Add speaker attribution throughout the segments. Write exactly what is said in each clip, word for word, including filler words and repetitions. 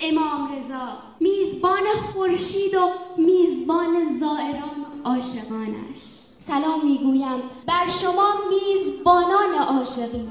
Speaker 1: امام رضا، میزبان خورشید و میزبان زائران و عاشقانش. سلام میگویم بر شما میزبانان عاشقین.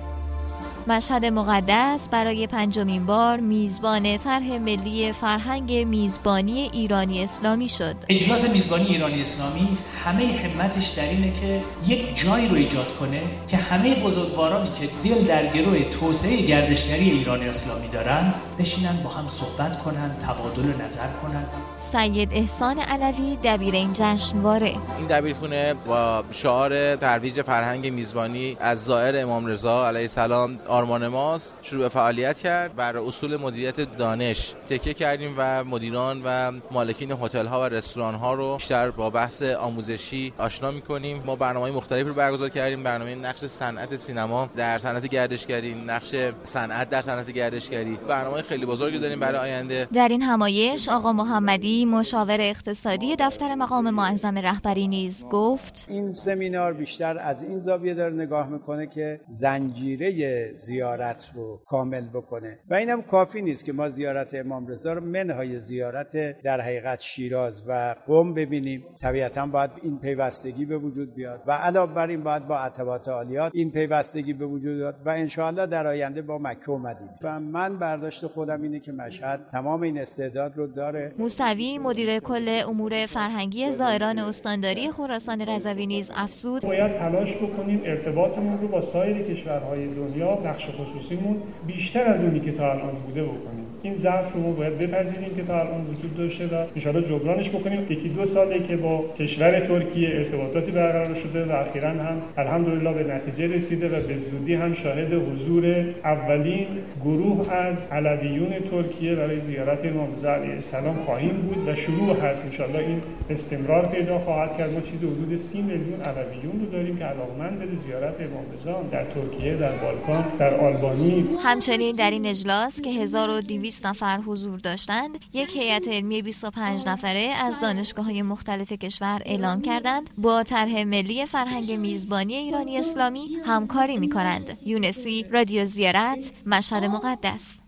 Speaker 2: مشهد مقدس برای پنجمین بار میزبان طرح ملی فرهنگ میزبانی ایرانی اسلامی شد.
Speaker 3: اجلاس میزبانی ایرانی اسلامی همه همتش در اینه که یک جایی رو ایجاد کنه که همه بزرگوارانی که دل در گروه توسعه گردشگری ایران اسلامی دارن بشینن با هم صحبت کنن، تبادل نظر کنن.
Speaker 2: سید احسان علوی دبیر این جشنواره.
Speaker 4: این دبیرخونه با شعار ترویج فرهنگ میزبانی از زائر امام رضا علیه السلام آرمان ماست شروع به فعالیت کرد. بر اصول مدیریت دانش تکیه کردیم و مدیران و مالکین هتل ها و رستوران ها رو بیشتر با بحث آموزشی آشنا می‌کنیم. ما برنامه‌های مختلفی رو برگزار کردیم، برنامه نقش صنعت سینما در صنعت گردشگری، نقش صنعت در صنعت گردشگری، برنامه‌های خیلی بزرگی داریم برای آینده.
Speaker 2: در این همایش آقا محمدی مشاور اقتصادی دفتر مقام معظم رهبری نیز گفت
Speaker 5: این سمینار بیشتر از این زاویه داره نگاه میکنه که زنجیره زیارت رو کامل بکنه و اینم کافی نیست که ما زیارت امام رضا رو منهای زیارت در حقیقت شیراز و قم ببینیم. طبیعتاً باید این پیوستگی به وجود بیاد و علاوه بر این باید با عتبات عالیات این پیوستگی به وجود بیاد و انشاءالله در آینده با مکه و مدینه. و من برداشت خودم اینه که مشهد تمام این استعداد رو داره.
Speaker 2: موسوی مدیر کل امور فرهنگی زائران استانداری خراسان رضوی نیز افزود
Speaker 6: باید تلاش بکنیم ارتباطمون رو با سایر کشورهای دنیا نقش خصوصیمون بیشتر از اونی که تا الان بوده بکنیم. این ضعف رو ما باید بپذیریم که تا الان وجود داشته و ان شاءالله جبرانش بکنیم. یکی دو ساله که با کشور ترکیه ارتباطاتی برقرار شده و اخیراً هم الحمدلله به نتیجه رسیده و به زودی هم شاهد حضور اولین گروه از علویون ترکیه برای زیارت امام رضا علیه السلام خواهیم بود و شروع هست. ان شاءالله این استمرار پیدا خواهد کرد. ما چیز حدود سی میلیون علویون رو داریم که علاقمند به زیارت امام رضا در ترکیه، در بالکان، در آلبانی.
Speaker 2: همچنین در این اجلاس که هزار و دویست نفر حضور داشتند، یک هیئت علمی بیست و پنج نفره از دانشگاه‌های مختلف کشور اعلام کردند با طرح ملی فرهنگ میزبانی ایرانی اسلامی همکاری می‌کنند. یونسی، رادیو زیارت، مشهد مقدس.